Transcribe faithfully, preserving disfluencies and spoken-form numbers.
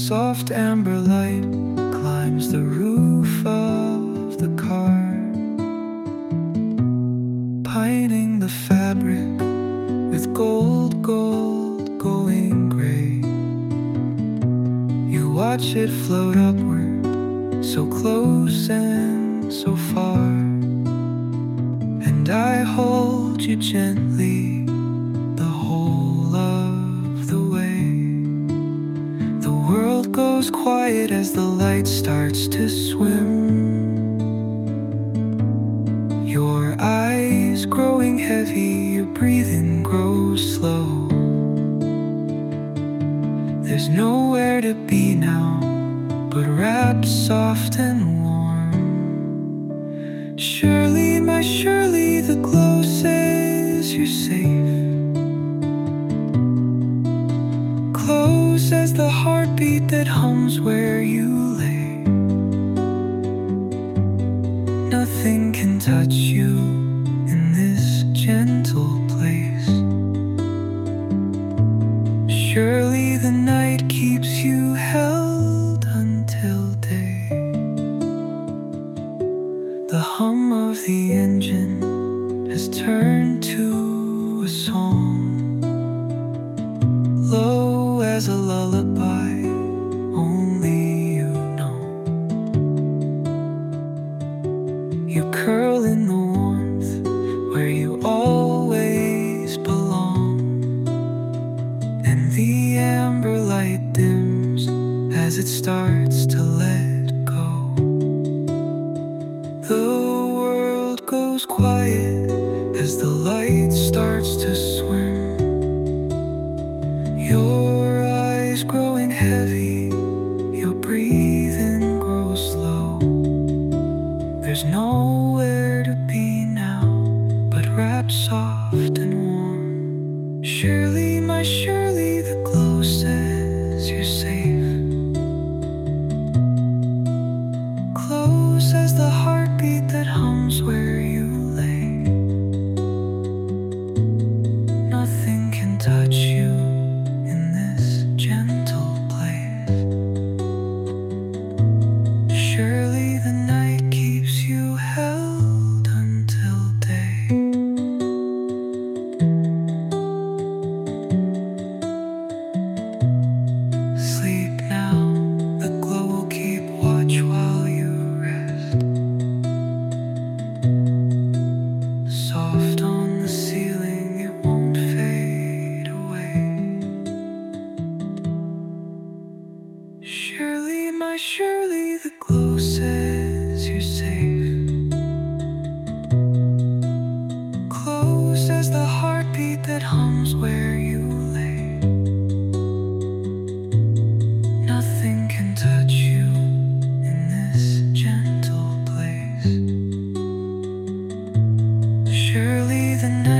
soft amber light climbs the roof of the car, pining the fabric with gold, gold going gray. You watch it float upward, so close and so far, and I hold you gently the whole of the way. The world goes quiet as the light starts to swim. Your eyes growing heavy, your breathing grows slow. There's nowhere to be now but wrapped soft and warm. Surely, my Shirley, the glow says you're safe. Close as the heartbeat that hums where you lay. Nothing can touch you in this gentle place. Surely the night keeps you held until day. The hum of the engine has turned to a song, low as a lullaby only you know. You curl in the warmth where you always belong, and the amber light dims as it starts to let go. The world goes quiet as the light starts to swim. Your eyes growing heavy, your breathing grows slow. There's nowhere to be now but wrapped soft and warm. Surely, my Shirley, the glow says you're safe. Close as the heartbeat that hums where you lay. Nothing can touch you in this gentle place. Surely the night keeps you held until day. Sleep now, the glow will keep watch while you rest. Soft on the ceiling, it won't fade away. Surely, my Shirley, the glow says you're safe. Close as the heartbeat that hums where you lay. Nothing can touch you in this gentle place. Surely the night